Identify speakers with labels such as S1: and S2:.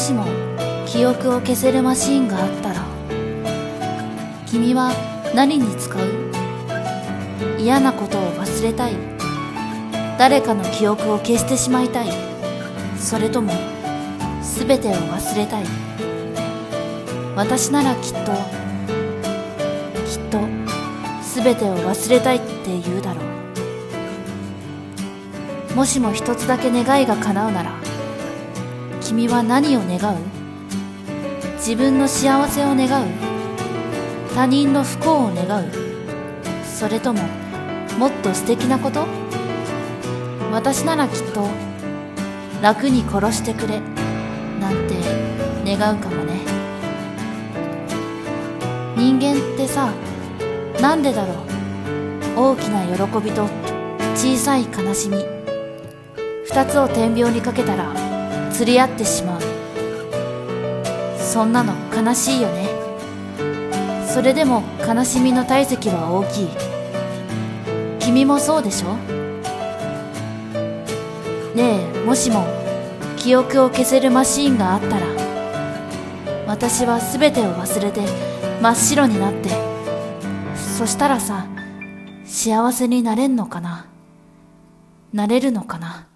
S1: しも記憶を消せるマシーンがあったら、君は何に使う？嫌なことを忘れたい？誰かの記憶を消してしまいたい？それともすべてを忘れたい？私ならきっとすべてを忘れたいって言うだろう。もしも一つだけ願いが叶うなら、君は何を願う？自分の幸せを願う？他人の不幸を願う？それとももっと素敵なこと？私ならきっと楽に殺してくれなんて願うかもね。人間ってさ、なんでだろう、大きな喜びと小さい悲しみ、二つを天秤にかけたら釣り合ってしまう。そんなの悲しいよね。それでも悲しみの体積は大きい。君もそうでしょ？ねえ、もしも記憶を消せるマシーンがあったら、私はすべてを忘れて真っ白になって、そしたらさ、幸せになれんのかな？なれるのかな？